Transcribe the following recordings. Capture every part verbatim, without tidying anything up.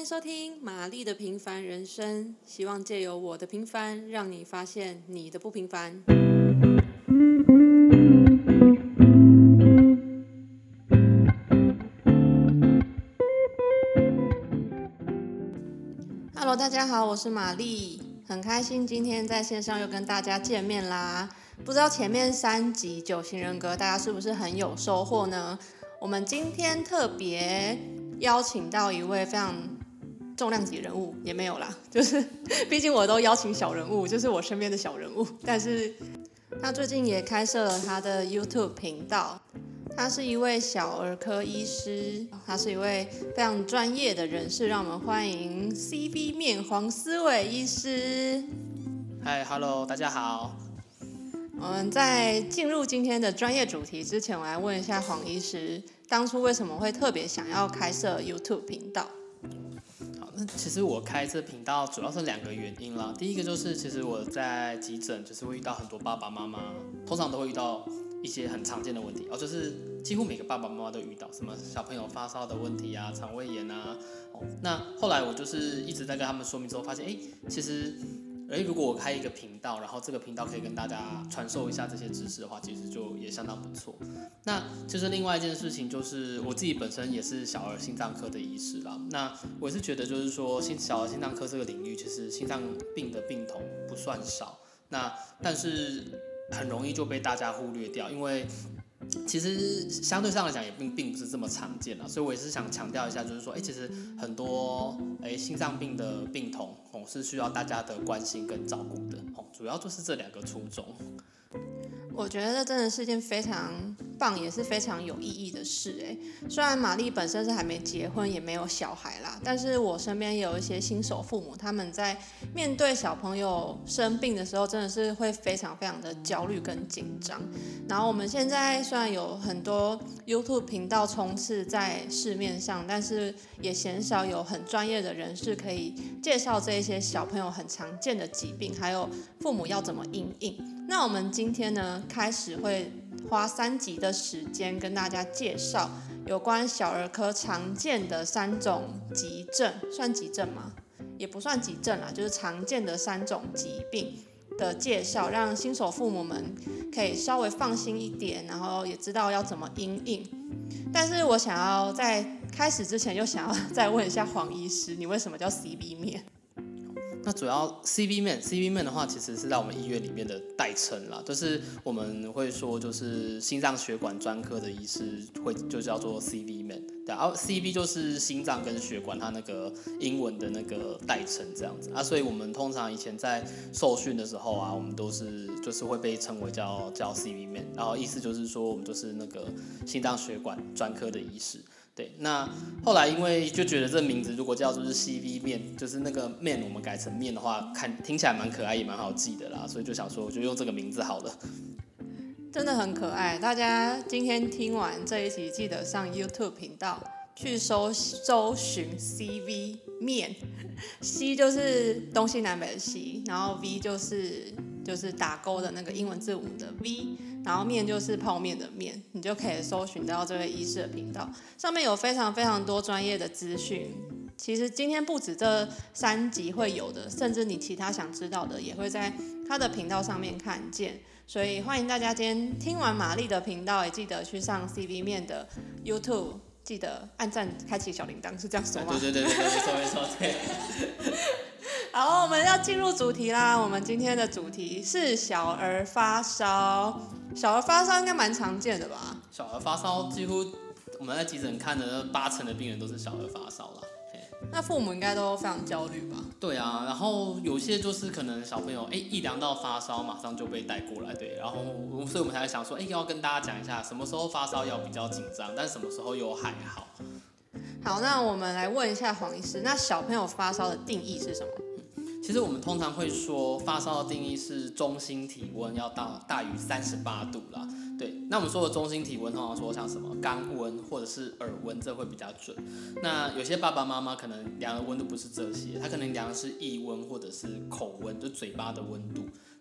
收听玛丽的平凡人生，希望借由我的平凡，让你发现你的不平凡。Hello， 大家好，我是玛丽，很开心今天在线上又跟大家见面啦。不知道前面三集九型人格大家是不是很有收获呢？我们今天特别邀请到一位非常重量级人物，也没有啦，就是毕竟我都邀请小人物，就是我身边的小人物。但是他最近也开设了他的 YouTube 频道，他是一位小儿科医师，他是一位非常专业的人士，让我们欢迎 C B 面黄思伟医师。 嗨 ，Hello， 大家好。 我们在进入今天的专业主题之前，我来问一下黄医师，当初为什么会特别想要开设 YouTube 频道？ 好，那其实我开这频道主要是两个原因啦。第一个就是，其实我在急诊就是会遇到很多爸爸妈妈，通常都会遇到一些很常见的问题哦，就是几乎每个爸爸妈妈都遇到什么小朋友发烧的问题啊、肠胃炎啊。哦，那后来我就是一直在跟他们说明之后，发现哎，其实。而如果我开一个频道，然后这个频道可以跟大家传授一下这些知识的话，其实就也相当不错。那其实另外一件事情就是，我自己本身也是小儿心脏科的医师啦。那我是觉得就是说，小儿心脏科这个领域，其实心脏病的病童不算少，那但是很容易就被大家忽略掉，因为。其实相对上来讲也 并, 并不是这么常见啦，所以我也是想强调一下，就是说，哎，其实很多哎心脏病的病童哦是需要大家的关心跟照顾的哦，主要就是这两个初衷。 我觉得这真的是一件非常棒，也是非常有意义的事哎。虽然玛丽本身是还没结婚，也没有小孩啦，但是我身边也有一些新手父母，他们在面对小朋友生病的时候，真的是会非常非常的焦虑跟紧张。然后我们现在虽然有很多 YouTube 频道充斥在市面上，但是也鲜少有很专业的人士可以介绍这一些小朋友很常见的疾病，还有父母要怎么因应。那我们今天呢，开始会花三集的时间跟大家介绍有关小儿科常见的三种急症，算急症吗？也不算急症啦，就是常见的三种疾病的介绍，让新手父母们可以稍微放心一点，然后也知道要怎么因应。但是我想要在开始之前，就想要再问一下黄医师，你为什么叫 C B 面？ 那主要 C B 面 ，C B 面的话，其实是在我们医院里面的代称啦，就是我们会说，就是心脏血管专科的医师会就叫做 C B 面，对，然后 C B 就是心脏跟血管它那个英文的那个代称这样子啊，所以我们通常以前在受训的时候啊，我们都是就是会被称为叫叫 C B 面，然后意思就是说我们就是那个心脏血管专科的医师。对，那后来因为就觉得这名字如果叫做是 C B 面，就是那个面我们改成面的话，看听起来蛮可爱也蛮好记的啦，所以就想说我就用这个名字好了。 真的很可爱，大家今天听完这一集，记得上 YouTube 频道去搜搜寻 C B 面 ，C 就是东西南北的西，然后 V 就是就是打勾的那个英文字母的 V。然后面就是泡面的面，你就可以搜寻到这位医师的频道，上面有非常非常多专业的资讯。其实今天不止这三集会有的，甚至你其他想知道的也会在他的频道上面看见。所以欢迎大家今天听完玛丽的频道，也记得去上 C B 面的 YouTube， 记得按赞、开启小铃铛，是这样说吗？ 对对对对对，没错没错，对。 好，我们要进入主题啦。我们今天的主题是小儿发烧。小儿发烧应该蛮常见的吧？ 小儿发烧几乎我们在急诊看的八成的病人都是小儿发烧啦。 那父母应该都非常焦虑吧？ 对啊，然后有些就是可能小朋友哎一量到发烧，马上就被带过来，对，然后所以我们才想说，哎，要跟大家讲一下什么时候发烧要比较紧张，但什么时候又还好。 好，那我们来问一下黄医师，那小朋友发烧的定义是什么？ 其实我们通常会说，发烧的定义是中心体温要到大于三十八度啦。对，那我们说的中心体温，通常说像什么肛温或者是耳温，这会比较准。那有些爸爸妈妈可能量的温度不是这些，他可能量的是腋温或者是口温，就嘴巴的温度。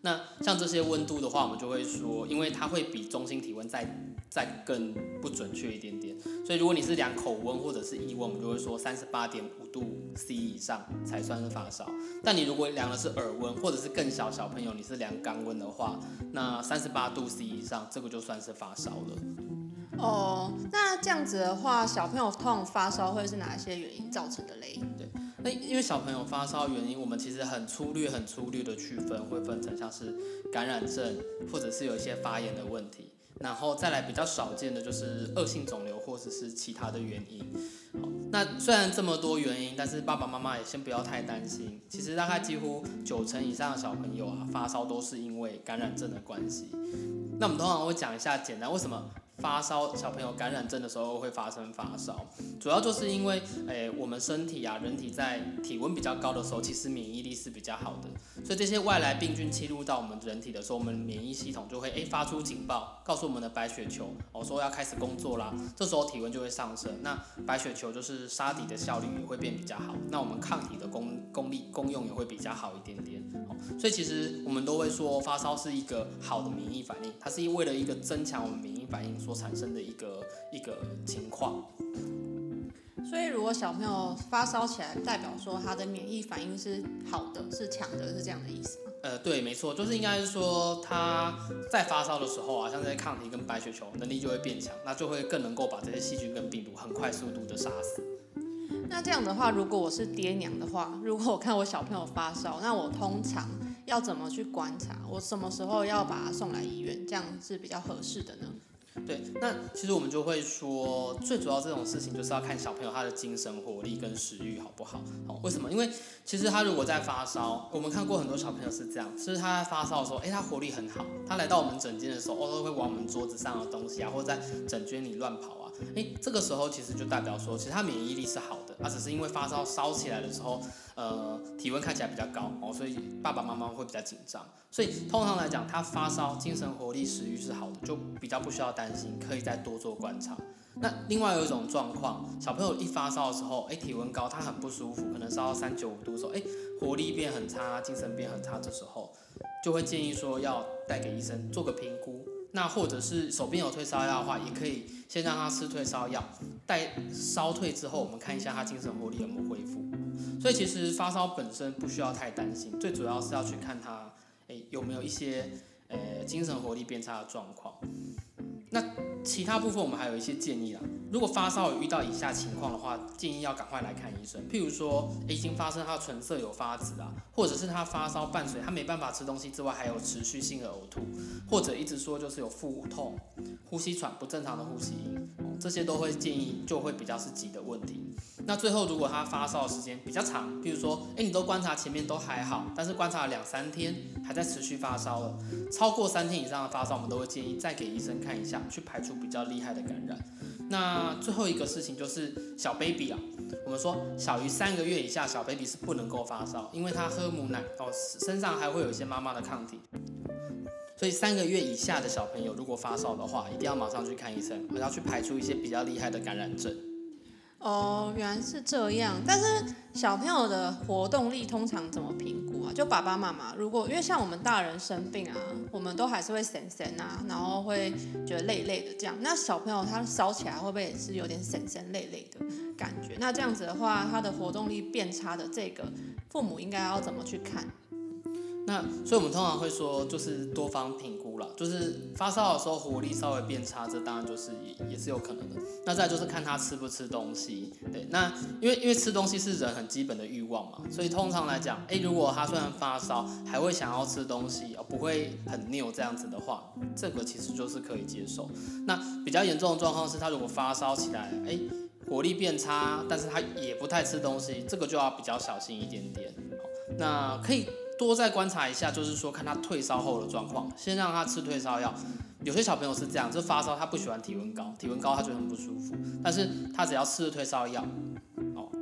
那像这些温度的话，我们就会说，因为它会比中心体温再再更不准确一点点，所以如果你是量口温或者是腋温，我们就会说三十八点五度 C 以上才算是发烧。但你如果量的是耳温或者是更小小朋友，你是量肛温的话，那三十八度 C 以上，这个就算是发烧了。 哦，那这样子的话，小朋友通常发烧会是哪一些原因造成的嘞？ 对，那因为小朋友发烧原因，我们其实很粗略、很粗略的区分，会分成像是感染症，或者是有一些发炎的问题，然后再来比较少见的就是恶性肿瘤或者是其他的原因。好，那虽然这么多原因，但是爸爸妈妈也先不要太担心。其实大概几乎九成以上的小朋友啊，发烧都是因为感染症的关系。那我们通常会讲一下简单为什么发烧小朋友感染症的时候会发生发烧，主要就是因为，诶，我们身体啊，人体在体温比较高的时候，其实免疫力是比较好的，所以这些外来病菌侵入到我们人体的时候，我们免疫系统就会诶发出警报，告诉我们的白血球，哦说要开始工作啦，这时候体温就会上升，那白血球就是杀敌的效率也会变比较好，那我们抗体的功功力功用也会比较好一点点，哦，所以其实我们都会说发烧是一个好的免疫反应，它是为了一个增强我们免疫反应所产生的一个一个情况。 所以如果小朋友发烧起来，代表说他的免疫反应是好的，是强的，是这样的意思吗？ 呃，对，没错，就是应该是说他在发烧的时候啊，像这些抗体跟白血球能力就会变强，那就会更能够把这些细菌跟病毒很快速度的杀死。 那这样的话，如果我是爹娘的话，如果我看我小朋友发烧，那我通常要怎么去观察？我什么时候要把他送来医院，这样是比较合适的呢？ 对，那其实我们就会说，最主要这种事情就是要看小朋友他的精神活力跟食欲好不好。好，为什么？因为其实他如果在发烧，我们看过很多小朋友是这样，就是他在发烧的时候，哎，他活力很好，他来到我们诊间的时候，哦，都会往我们桌子上的东西啊，或者在诊间里乱跑啊，哎，这个时候其实就代表说，其实他免疫力是好的，他只是因为发烧烧起来的时候，呃，体温看起来比较高哦，所以爸爸妈妈会比较紧张。所以通常来讲，他发烧、精神活力、食欲是好的，就比较不需要担心，可以再多做观察。那另外有一种状况，小朋友一发烧的时候，哎，体温高，他很不舒服，可能烧到三九五度的时候，哎，活力变很差，精神变很差，这时候就会建议说要带给医生做个评估。那或者是手边有退烧药的话，也可以先让他吃退烧药，待烧退之后，我们看一下他精神活力有没有恢复。所以其实发烧本身不需要太担心，最主要是要去看他，哎，有没有一些呃精神活力变差的状况。那其他部分我们还有一些建议啦。如果发烧有遇到以下情况的话，建议要赶快来看医生。譬如说，已经发生他唇色有发紫啊，或者是他发烧伴随他没办法吃东西之外，还有持续性的呕吐，或者一直说就是有腹痛、呼吸喘、不正常的呼吸音，哦，这些都会建议就会比较是急的问题。那最后，如果他发烧的时间比较长，譬如说，哎，你都观察前面都还好，但是观察了两三天还在持续发烧了，超过三天以上的发烧，我们都会建议再给医生看一下，去排除比较厉害的感染。那最后一个事情就是小 baby 啊，我们说小于三个月以下小 baby 是不能够发烧，因为他喝母奶哦，身上还会有一些妈妈的抗体。所以三个月以下的小朋友如果发烧的话，一定要马上去看医生，要去排除一些比较厉害的感染症。 哦，原来是这样。但是小朋友的活动力通常怎么评估啊？就爸爸妈妈，如果因为像我们大人生病啊，我们都还是会神神啊，然后会觉得累累的这样。那小朋友他烧起来会不会也是有点神神累累的感觉？那这样子的话，他的活动力变差的这个父母应该要怎么去看？ 那所以我们通常会说，就是多方评估啦，就是发烧的时候活力稍微变差，这当然就是 也, 也是有可能的。那再就是看他吃不吃东西，对，那因为因为吃东西是人很基本的欲望嘛，所以通常来讲，哎，如果他虽然发烧，还会想要吃东西，不会很拗这样子的话，这个其实就是可以接受。那比较严重的状况是他如果发烧起来，哎，活力变差，但是他也不太吃东西，这个就要比较小心一点点。那可以多再观察一下，就是说看他退烧后的状况，先让他吃退烧药。有些小朋友是这样，就发烧他不喜欢体温高，体温高他就很不舒服，但是他只要吃了退烧药，哦，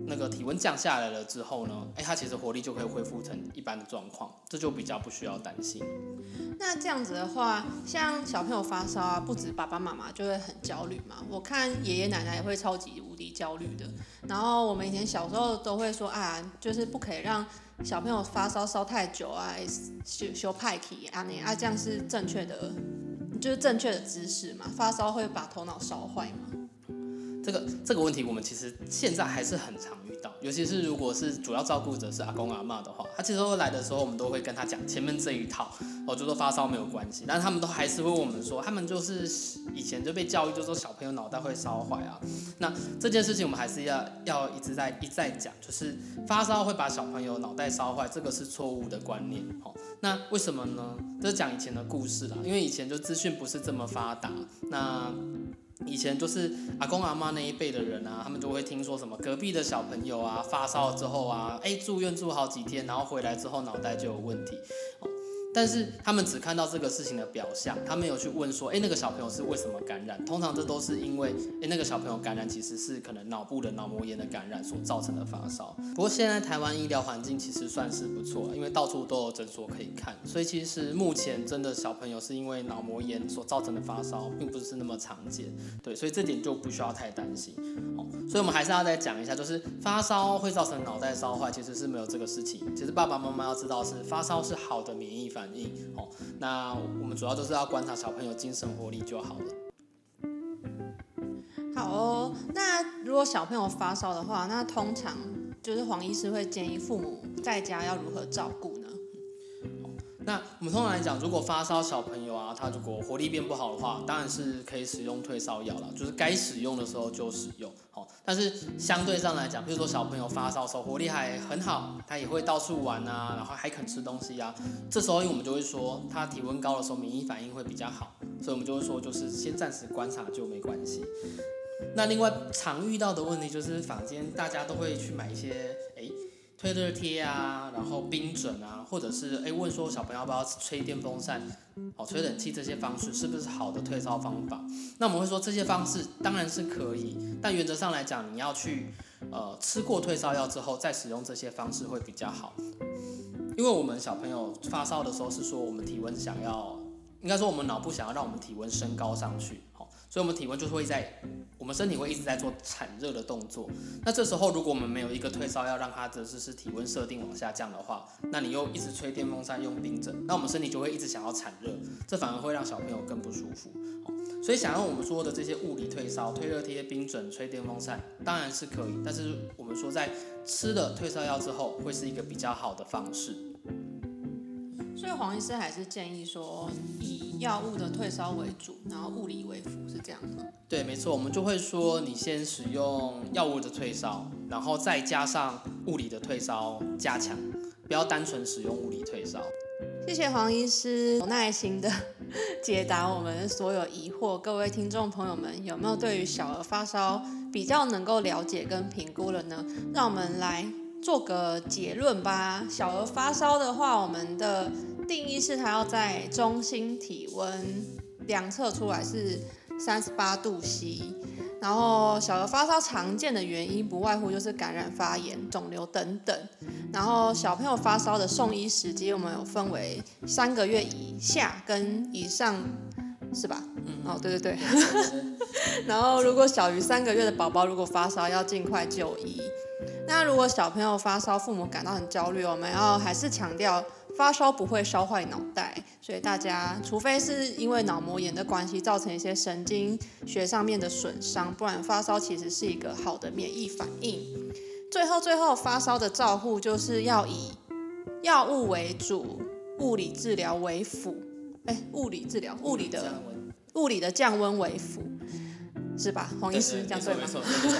那个体温降下来了之后呢，哎，它其实活力就可以恢复成一般的状况，这就比较不需要担心。 那这样子的话，像小朋友发烧啊，不止爸爸妈妈就会很焦虑嘛。我看爷爷奶奶也会超级无敌焦虑的。然后我们以前小时候都会说啊，就是不可以让小朋友发烧烧太久啊，修修派气啊，你啊这样是正确的，就是正确的姿势嘛。发烧会把头脑烧坏嘛。 这个这个问题我们其实现在还是很常遇到，尤其是如果是主要照顾者是阿公阿嬷的话，他其实来的时候我们都会跟他讲前面这一套，哦，就说发烧没有关系，但是他们都还是会问我们说，他们就是以前就被教育就说小朋友脑袋会烧坏啊，那这件事情我们还是要要一直在一再讲，就是发烧会把小朋友脑袋烧坏，这个是错误的观念，哦，那为什么呢？这是讲以前的故事啦，因为以前就资讯不是这么发达，那以前就是阿公阿嬷那一辈的人啊，他们就会听说什么隔壁的小朋友啊发烧之后啊，哎住院住好几天，然后回来之后脑袋就有问题，哦，但是他们只看到这个事情的表象，他没有去问说，哎那个小朋友是为什么感染？通常这都是因为，哎那个小朋友感染其实是可能脑部的脑膜炎的感染所造成的发烧。不过现在台湾医疗环境其实算是不错，因为到处都有诊所可以看，所以其实目前真的小朋友是因为脑膜炎所造成的发烧，并不是那么常见。对，所以这点就不需要太担心，哦，所以我们还是要再讲一下，就是发烧会造成脑袋烧坏，其实是没有这个事情。其实爸爸妈妈要知道是发烧是好的免疫反应，哦，那我们主要就是要观察小朋友精神活力就好了。 好哦，那如果小朋友发烧的话，那通常就是黄医师会建议父母在家要如何照顾呢？ 那我们通常来讲，如果发烧小朋友啊，他如果活力变不好的话，当然是可以使用退烧药了，就是该使用的时候就使用。好，但是相对上来讲，比如说小朋友发烧的时候活力还很好，他也会到处玩啊，然后还肯吃东西啊，这时候我们就会说，他体温高的时候免疫反应会比较好，所以我们就会说，就是先暂时观察就没关系。那另外常遇到的问题就是坊间大家都会去买一些哎。退热贴啊，然后冰枕啊，或者是哎问说小朋友要不要吹电风扇、哦吹冷气这些方式是不是好的退烧方法？那我们会说这些方式当然是可以，但原则上来讲，你要去呃吃过退烧药之后再使用这些方式会比较好。因为我们小朋友发烧的时候是说我们体温想要，应该说我们脑部想要让我们体温升高上去，哦，所以我们体温就会在。我们身体会一直在做产热的动作，那这时候如果我们没有一个退烧药让它的就是体温设定往下降的话，那你又一直吹电风扇用冰枕，那我们身体就会一直想要产热，这反而会让小朋友更不舒服。所以想要我们说的这些物理退烧、退热贴、冰枕、吹电风扇当然是可以，但是我们说在吃了退烧药之后会是一个比较好的方式。 所以黄医师还是建议说，以药物的退烧为主，然后物理为辅，是这样吗？ 对，没错，我们就会说你先使用药物的退烧，然后再加上物理的退烧加强，不要单纯使用物理退烧。 谢谢黄医师有耐心的解答我们所有疑惑。各位听众朋友们，有没有对于小儿发烧比较能够了解跟评估了呢？让我们来做个结论吧。小儿发烧的话，我们的定义是它要在中心体温量测出来是三十八度 C， 然后小儿发烧常见的原因不外乎就是感染、发炎、肿瘤等等。然后小朋友发烧的送医时机，我们有分为三个月以下跟以上，是吧？嗯，哦，对对对。然后如果小于三个月的宝宝如果发烧，要尽快就医。那如果小朋友发烧，父母感到很焦虑，我们要还是强调发烧不会烧坏脑袋，所以大家除非是因为脑膜炎的关系造成一些神经学上面的损伤，不然发烧其实是一个好的免疫反应。最后最后发烧的照护就是要以药物为主，物理治疗为辅。哎，物理治疗，物理的物理的降温为辅。是吧，黄医师，这样对吗？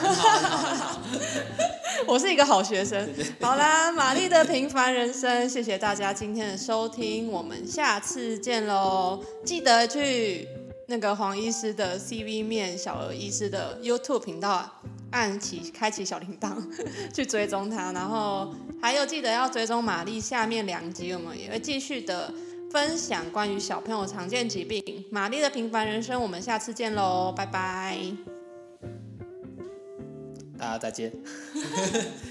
我是一个好学生。对对对，好啦，玛丽的平凡人生，谢谢大家今天的收听，我们下次见喽！记得去那个黄医师的 C V 面小儿医师的 YouTube 频道按起开启小铃铛去追踪他，然后还有记得要追踪玛丽下面两集，我们也会继续的分享关于小朋友常见疾病。玛丽的平凡人生，我们下次见喽，拜拜。 大家再见。